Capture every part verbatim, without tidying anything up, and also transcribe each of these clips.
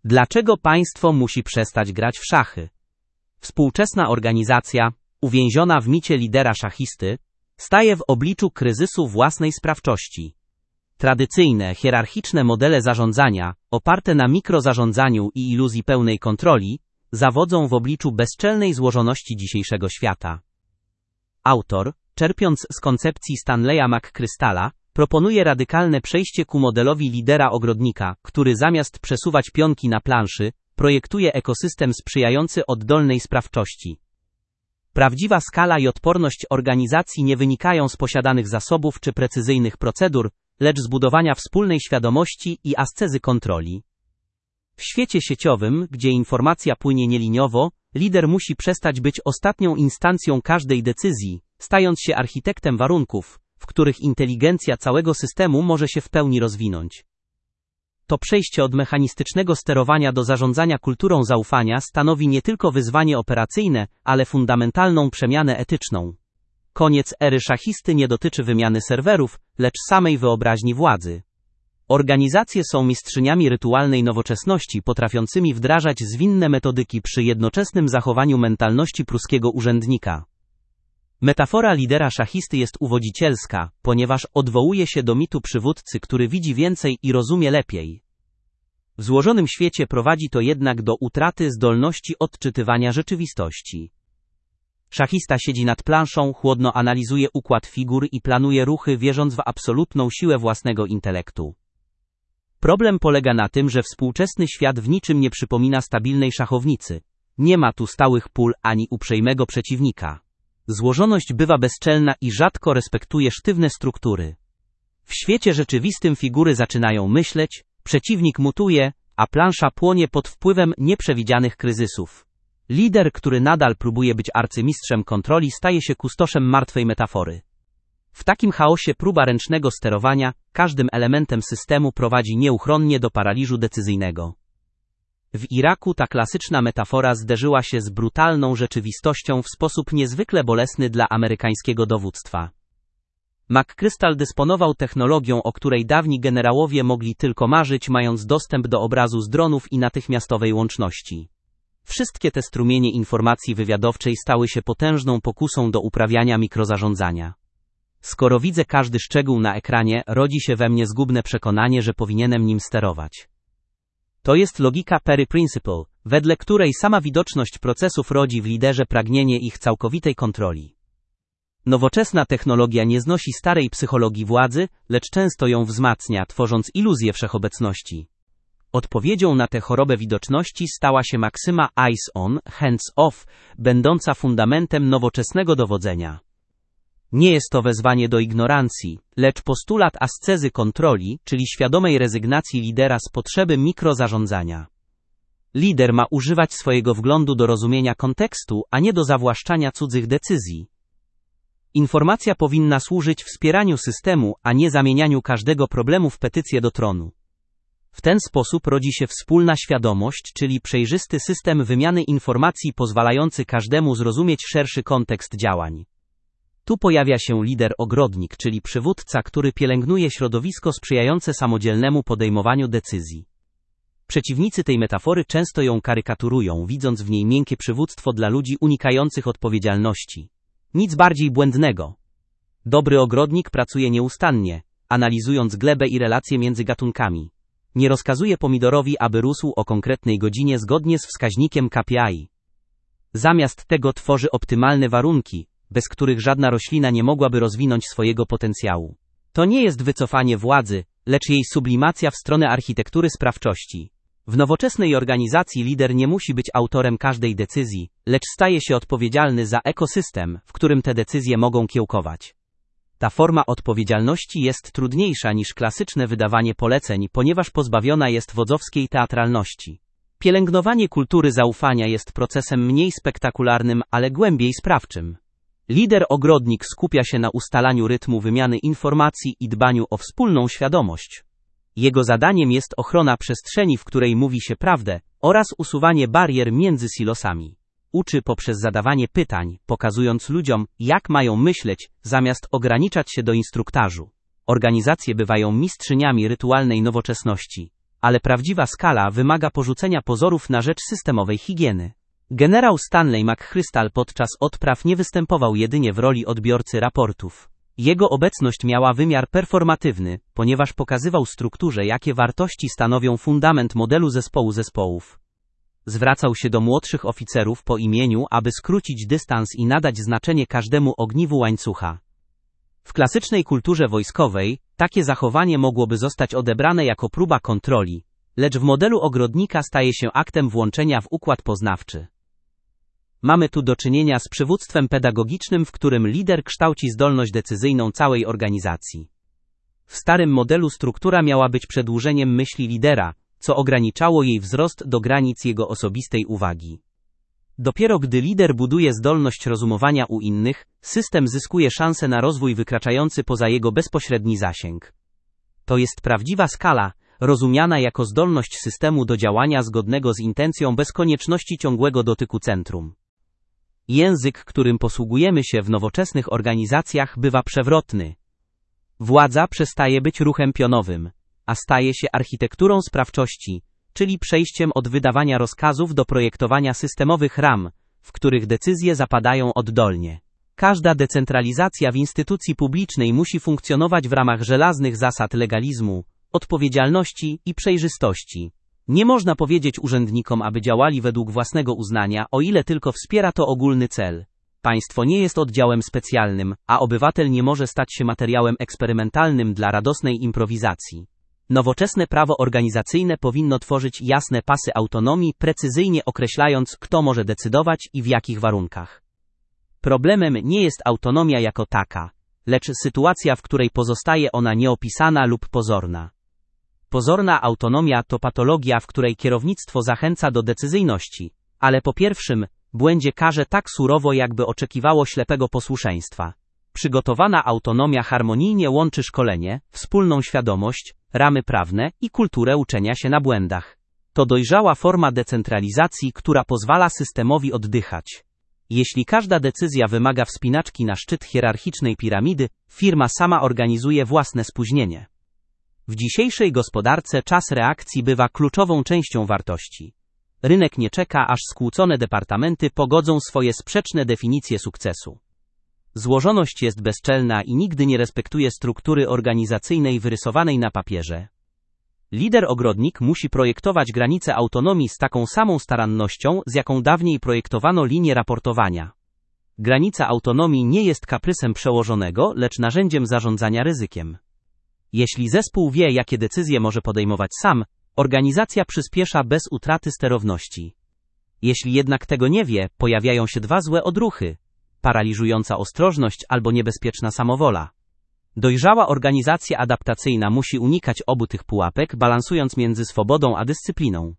Dlaczego państwo musi przestać grać w szachy? Współczesna organizacja, uwięziona w micie lidera szachisty, staje w obliczu kryzysu własnej sprawczości. Tradycyjne, hierarchiczne modele zarządzania, oparte na mikrozarządzaniu i iluzji pełnej kontroli, zawodzą w obliczu bezczelnej złożoności dzisiejszego świata. Autor, czerpiąc z koncepcji Stanleya McChrystala, proponuje radykalne przejście ku modelowi lidera ogrodnika, który zamiast przesuwać pionki na planszy, projektuje ekosystem sprzyjający oddolnej sprawczości. Prawdziwa skala i odporność organizacji nie wynikają z posiadanych zasobów czy precyzyjnych procedur, lecz z budowania wspólnej świadomości i ascezy kontroli. W świecie sieciowym, gdzie informacja płynie nieliniowo, lider musi przestać być ostatnią instancją każdej decyzji, stając się architektem warunków, w których inteligencja całego systemu może się w pełni rozwinąć. To przejście od mechanistycznego sterowania do zarządzania kulturą zaufania stanowi nie tylko wyzwanie operacyjne, ale fundamentalną przemianę etyczną. Koniec ery szachisty nie dotyczy wymiany serwerów, lecz samej wyobraźni władzy. Organizacje są mistrzyniami rytualnej nowoczesności, potrafiącymi wdrażać zwinne metodyki przy jednoczesnym zachowaniu mentalności pruskiego urzędnika. Metafora lidera szachisty jest uwodzicielska, ponieważ odwołuje się do mitu przywódcy, który widzi więcej i rozumie lepiej. W złożonym świecie prowadzi to jednak do utraty zdolności odczytywania rzeczywistości. Szachista siedzi nad planszą, chłodno analizuje układ figur i planuje ruchy, wierząc w absolutną siłę własnego intelektu. Problem polega na tym, że współczesny świat w niczym nie przypomina stabilnej szachownicy. Nie ma tu stałych pól ani uprzejmego przeciwnika. Złożoność bywa bezczelna i rzadko respektuje sztywne struktury. W świecie rzeczywistym figury zaczynają myśleć, przeciwnik mutuje, a plansza płonie pod wpływem nieprzewidzianych kryzysów. Lider, który nadal próbuje być arcymistrzem kontroli, staje się kustoszem martwej metafory. W takim chaosie próba ręcznego sterowania każdym elementem systemu prowadzi nieuchronnie do paraliżu decyzyjnego. W Iraku ta klasyczna metafora zderzyła się z brutalną rzeczywistością w sposób niezwykle bolesny dla amerykańskiego dowództwa. McChrystal dysponował technologią, o której dawni generałowie mogli tylko marzyć, mając dostęp do obrazu z dronów i natychmiastowej łączności. Wszystkie te strumienie informacji wywiadowczej stały się potężną pokusą do uprawiania mikrozarządzania. Skoro widzę każdy szczegół na ekranie, rodzi się we mnie zgubne przekonanie, że powinienem nim sterować. To jest logika Perry Principle, wedle której sama widoczność procesów rodzi w liderze pragnienie ich całkowitej kontroli. Nowoczesna technologia nie znosi starej psychologii władzy, lecz często ją wzmacnia, tworząc iluzję wszechobecności. Odpowiedzią na tę chorobę widoczności stała się maksyma eyes on, hands off, będąca fundamentem nowoczesnego dowodzenia. Nie jest to wezwanie do ignorancji, lecz postulat ascezy kontroli, czyli świadomej rezygnacji lidera z potrzeby mikrozarządzania. Lider ma używać swojego wglądu do rozumienia kontekstu, a nie do zawłaszczania cudzych decyzji. Informacja powinna służyć wspieraniu systemu, a nie zamienianiu każdego problemu w petycję do tronu. W ten sposób rodzi się wspólna świadomość, czyli przejrzysty system wymiany informacji pozwalający każdemu zrozumieć szerszy kontekst działań. Tu pojawia się lider ogrodnik, czyli przywódca, który pielęgnuje środowisko sprzyjające samodzielnemu podejmowaniu decyzji. Przeciwnicy tej metafory często ją karykaturują, widząc w niej miękkie przywództwo dla ludzi unikających odpowiedzialności. Nic bardziej błędnego. Dobry ogrodnik pracuje nieustannie, analizując glebę i relacje między gatunkami. Nie rozkazuje pomidorowi, aby rósł o konkretnej godzinie zgodnie z wskaźnikiem K P I. Zamiast tego tworzy optymalne warunki, bez których żadna roślina nie mogłaby rozwinąć swojego potencjału. To nie jest wycofanie władzy, lecz jej sublimacja w stronę architektury sprawczości. W nowoczesnej organizacji lider nie musi być autorem każdej decyzji, lecz staje się odpowiedzialny za ekosystem, w którym te decyzje mogą kiełkować. Ta forma odpowiedzialności jest trudniejsza niż klasyczne wydawanie poleceń, ponieważ pozbawiona jest wodzowskiej teatralności. Pielęgnowanie kultury zaufania jest procesem mniej spektakularnym, ale głębiej sprawczym. Lider ogrodnik skupia się na ustalaniu rytmu wymiany informacji i dbaniu o wspólną świadomość. Jego zadaniem jest ochrona przestrzeni, w której mówi się prawdę, oraz usuwanie barier między silosami. Uczy poprzez zadawanie pytań, pokazując ludziom, jak mają myśleć, zamiast ograniczać się do instruktażu. Organizacje bywają mistrzyniami rytualnej nowoczesności. ale prawdziwa skala wymaga porzucenia pozorów na rzecz systemowej higieny. Generał Stanley McChrystal podczas odpraw nie występował jedynie w roli odbiorcy raportów. Jego obecność miała wymiar performatywny, ponieważ pokazywał strukturze, jakie wartości stanowią fundament modelu zespołu zespołów. Zwracał się do młodszych oficerów po imieniu, aby skrócić dystans i nadać znaczenie każdemu ogniwu łańcucha. W klasycznej kulturze wojskowej takie zachowanie mogłoby zostać odebrane jako próba kontroli, lecz w modelu ogrodnika staje się aktem włączenia w układ poznawczy. Mamy tu do czynienia z przywództwem pedagogicznym, w którym lider kształci zdolność decyzyjną całej organizacji. W starym modelu struktura miała być przedłużeniem myśli lidera, co ograniczało jej wzrost do granic jego osobistej uwagi. Dopiero gdy lider buduje zdolność rozumowania u innych, system zyskuje szansę na rozwój wykraczający poza jego bezpośredni zasięg. To jest prawdziwa skala, rozumiana jako zdolność systemu do działania zgodnego z intencją bez konieczności ciągłego dotyku centrum. Język, którym posługujemy się w nowoczesnych organizacjach, bywa przewrotny. Władza przestaje być ruchem pionowym, a staje się architekturą sprawczości, czyli przejściem od wydawania rozkazów do projektowania systemowych ram, w których decyzje zapadają oddolnie. Każda decentralizacja w instytucji publicznej musi funkcjonować w ramach żelaznych zasad legalizmu, odpowiedzialności i przejrzystości. Nie można powiedzieć urzędnikom, aby działali według własnego uznania, o ile tylko wspiera to ogólny cel. Państwo nie jest oddziałem specjalnym, a obywatel nie może stać się materiałem eksperymentalnym dla radosnej improwizacji. Nowoczesne prawo organizacyjne powinno tworzyć jasne pasy autonomii, precyzyjnie określając, kto może decydować i w jakich warunkach. Problemem nie jest autonomia jako taka, lecz sytuacja, w której pozostaje ona nieopisana lub pozorna. Pozorna autonomia to patologia, w której kierownictwo zachęca do decyzyjności, ale po pierwszym błędzie karze tak surowo, jakby oczekiwało ślepego posłuszeństwa. Przygotowana autonomia harmonijnie łączy szkolenie, wspólną świadomość, ramy prawne i kulturę uczenia się na błędach. To dojrzała forma decentralizacji, która pozwala systemowi oddychać. Jeśli każda decyzja wymaga wspinaczki na szczyt hierarchicznej piramidy, firma sama organizuje własne spóźnienie. W dzisiejszej gospodarce czas reakcji bywa kluczową częścią wartości. Rynek nie czeka, aż skłócone departamenty pogodzą swoje sprzeczne definicje sukcesu. Złożoność jest bezczelna i nigdy nie respektuje struktury organizacyjnej wyrysowanej na papierze. Lider ogrodnik musi projektować granice autonomii z taką samą starannością, z jaką dawniej projektowano linię raportowania. Granica autonomii nie jest kaprysem przełożonego, lecz narzędziem zarządzania ryzykiem. Jeśli zespół wie, jakie decyzje może podejmować sam, organizacja przyspiesza bez utraty sterowności. Jeśli jednak tego nie wie, pojawiają się dwa złe odruchy: paraliżująca ostrożność albo niebezpieczna samowola. Dojrzała organizacja adaptacyjna musi unikać obu tych pułapek, balansując między swobodą a dyscypliną.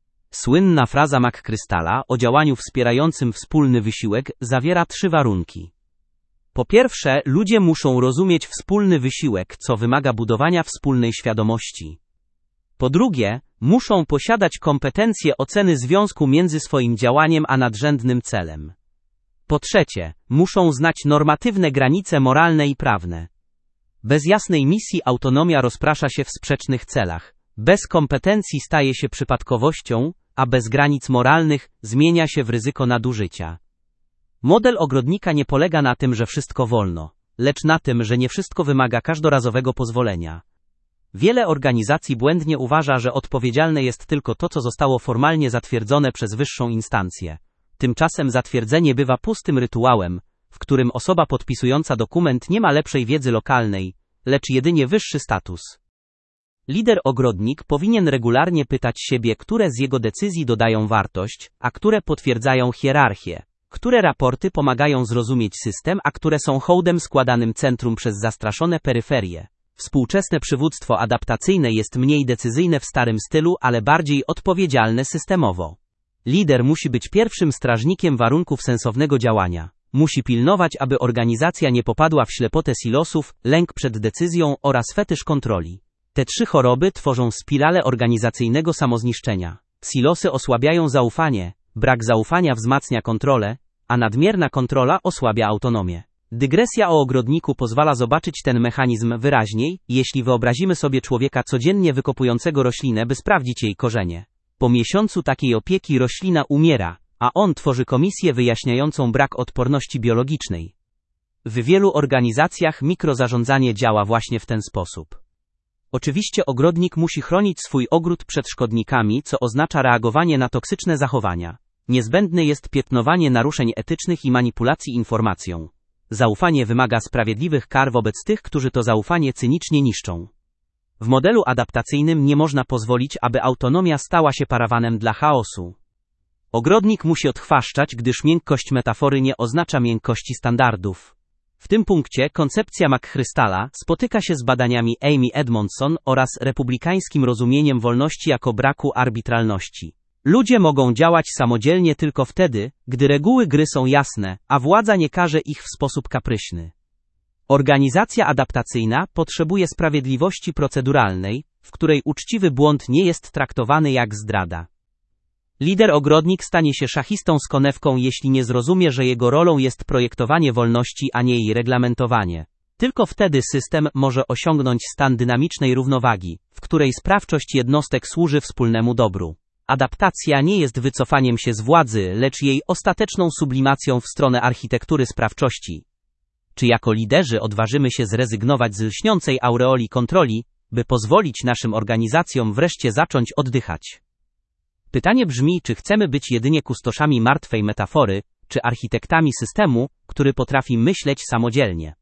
Słynna fraza McChrystala o działaniu wspierającym wspólny wysiłek zawiera trzy warunki. Po pierwsze, ludzie muszą rozumieć wspólny wysiłek, co wymaga budowania wspólnej świadomości. Po drugie, muszą posiadać kompetencje oceny związku między swoim działaniem a nadrzędnym celem. Po trzecie, muszą znać normatywne granice moralne i prawne. Bez jasnej misji autonomia rozprasza się w sprzecznych celach. Bez kompetencji staje się przypadkowością, a bez granic moralnych zmienia się w ryzyko nadużycia. Model ogrodnika nie polega na tym, że wszystko wolno, lecz na tym, że nie wszystko wymaga każdorazowego pozwolenia. Wiele organizacji błędnie uważa, że odpowiedzialne jest tylko to, co zostało formalnie zatwierdzone przez wyższą instancję. Tymczasem zatwierdzenie bywa pustym rytuałem, w którym osoba podpisująca dokument nie ma lepszej wiedzy lokalnej, lecz jedynie wyższy status. Lider ogrodnik powinien regularnie pytać siebie, które z jego decyzji dodają wartość, a które potwierdzają hierarchię, które raporty pomagają zrozumieć system, a które są hołdem składanym centrum przez zastraszone peryferie. Współczesne przywództwo adaptacyjne jest mniej decyzyjne w starym stylu, ale bardziej odpowiedzialne systemowo. Lider musi być pierwszym strażnikiem warunków sensownego działania. Musi pilnować, aby organizacja nie popadła w ślepotę silosów, lęk przed decyzją oraz fetysz kontroli. Te trzy choroby tworzą spiralę organizacyjnego samozniszczenia. Silosy osłabiają zaufanie, brak zaufania wzmacnia kontrolę, a nadmierna kontrola osłabia autonomię. Dygresja o ogrodniku pozwala zobaczyć ten mechanizm wyraźniej, jeśli wyobrazimy sobie człowieka codziennie wykopującego roślinę, by sprawdzić jej korzenie. Po miesiącu takiej opieki roślina umiera, a on tworzy komisję wyjaśniającą brak odporności biologicznej. W wielu organizacjach mikrozarządzanie działa właśnie w ten sposób. Oczywiście ogrodnik musi chronić swój ogród przed szkodnikami, co oznacza reagowanie na toksyczne zachowania. Niezbędne jest piętnowanie naruszeń etycznych i manipulacji informacją. Zaufanie wymaga sprawiedliwych kar wobec tych, którzy to zaufanie cynicznie niszczą. W modelu adaptacyjnym nie można pozwolić, aby autonomia stała się parawanem dla chaosu. Ogrodnik musi odchwaszczać, gdyż miękkość metafory nie oznacza miękkości standardów. W tym punkcie koncepcja McChrystala spotyka się z badaniami Amy Edmondson oraz republikańskim rozumieniem wolności jako braku arbitralności. Ludzie mogą działać samodzielnie tylko wtedy, gdy reguły gry są jasne, a władza nie karze ich w sposób kapryśny. Organizacja adaptacyjna potrzebuje sprawiedliwości proceduralnej, w której uczciwy błąd nie jest traktowany jak zdrada. Lider ogrodnik stanie się szachistą z konewką, jeśli nie zrozumie, że jego rolą jest projektowanie wolności, a nie jej reglamentowanie. Tylko wtedy system może osiągnąć stan dynamicznej równowagi, w której sprawczość jednostek służy wspólnemu dobru. Adaptacja nie jest wycofaniem się z władzy, lecz jej ostateczną sublimacją w stronę architektury sprawczości. Czy jako liderzy odważymy się zrezygnować z lśniącej aureoli kontroli, by pozwolić naszym organizacjom wreszcie zacząć oddychać? Pytanie brzmi, czy chcemy być jedynie kustoszami martwej metafory, czy architektami systemu, który potrafi myśleć samodzielnie.